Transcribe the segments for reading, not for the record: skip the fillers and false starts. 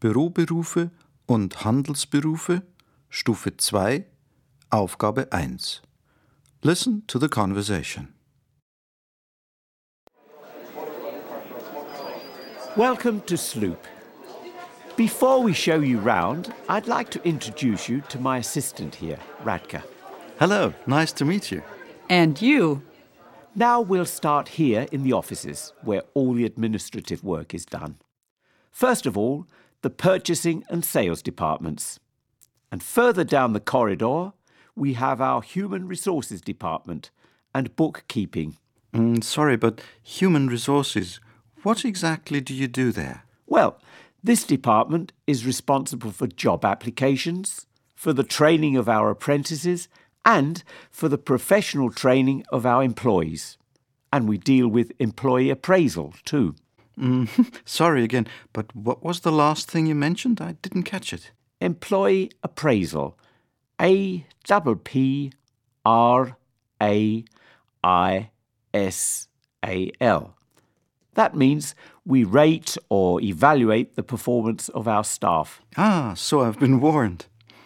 Büroberufe und Handelsberufe, Stufe 2, Aufgabe 1. Listen to the conversation. Welcome to Sloop. Before we show you round, I'd like to introduce you to my assistant here, Radka. Hello, nice to meet you. And you. Now we'll start here in the offices, where all the administrative work is done. First of all, the purchasing and sales departments. And further down the corridor, we have our human resources department and bookkeeping. Sorry, but human resources, what exactly do you do there? Well, this department is responsible for job applications, for the training of our apprentices, and for the professional training of our employees. And we deal with employee appraisal too. Sorry again, but what was the last thing you mentioned? I didn't catch it. Employee appraisal. APPRAISAL. That means we rate or evaluate the performance of our staff. So I've been warned.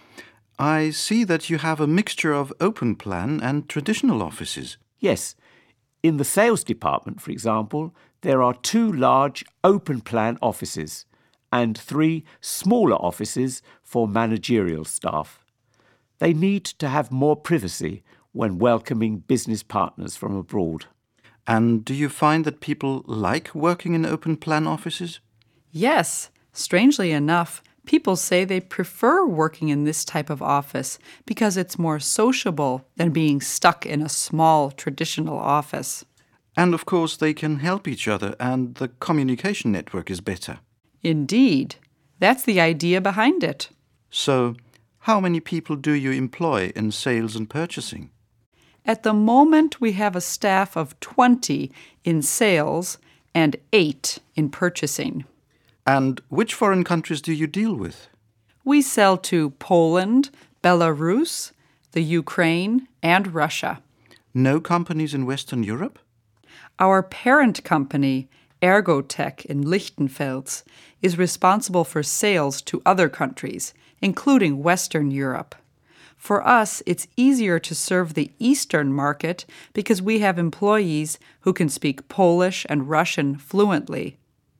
I see that you have a mixture of open plan and traditional offices. Yes. In the sales department, for example, there are 2 large open plan offices and 3 smaller offices for managerial staff. They need to have more privacy when welcoming business partners from abroad. And do you find that people like working in open plan offices? Yes, strangely enough, people say they prefer working in this type of office because it's more sociable than being stuck in a small traditional office. And of course they can help each other and the communication network is better. Indeed. That's the idea behind it. So, how many people do you employ in sales and purchasing? At the moment, we have a staff of 20 in sales and 8 in purchasing. And which foreign countries do you deal with? We sell to Poland, Belarus, the Ukraine, and Russia. No companies in Western Europe? Our parent company, Ergotech in Lichtenfels, is responsible for sales to other countries, including Western Europe. For us, it's easier to serve the Eastern market because we have employees who can speak Polish and Russian fluently.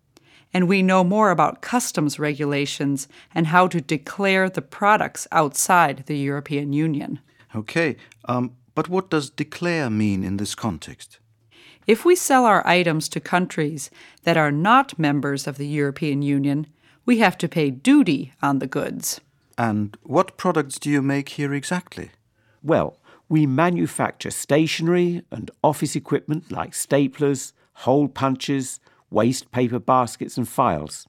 And we know more about customs regulations and how to declare the products outside the European Union. Okay, but what does declare mean in this context? If we sell our items to countries that are not members of the European Union, we have to pay duty on the goods. And what products do you make here exactly? Well, we manufacture stationery and office equipment like staplers, hole punches, waste paper baskets and files.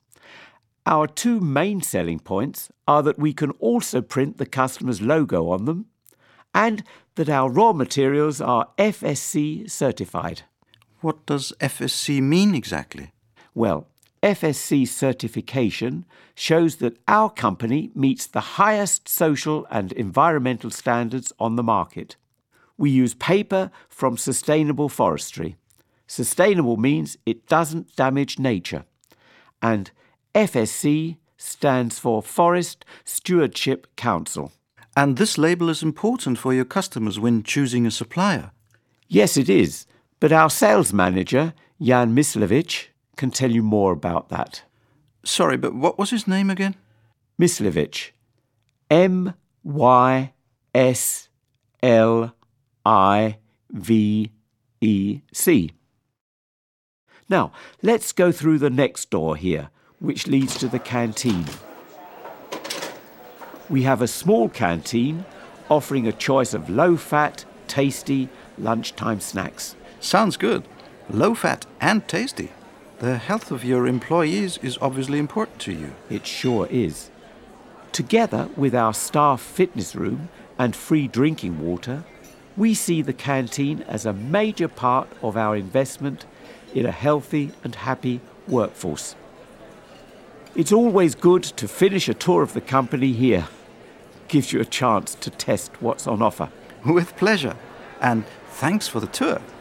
Our 2 main selling points are that we can also print the customer's logo on them and that our raw materials are FSC certified. What does FSC mean exactly? Well, FSC certification shows that our company meets the highest social and environmental standards on the market. We use paper from sustainable forestry. Sustainable means it doesn't damage nature. And FSC stands for Forest Stewardship Council. And this label is important for your customers when choosing a supplier? Yes, it is. But our sales manager, Jan Mislevich, can tell you more about that. Sorry, but what was his name again? Mislevich. Myslivec. Now, let's go through the next door here, which leads to the canteen. We have a small canteen offering a choice of low-fat, tasty lunchtime snacks. Sounds good. Low-fat and tasty. The health of your employees is obviously important to you. It sure is. Together with our staff fitness room and free drinking water, we see the canteen as a major part of our investment in a healthy and happy workforce. It's always good to finish a tour of the company here. Gives you a chance to test what's on offer. With pleasure. And thanks for the tour.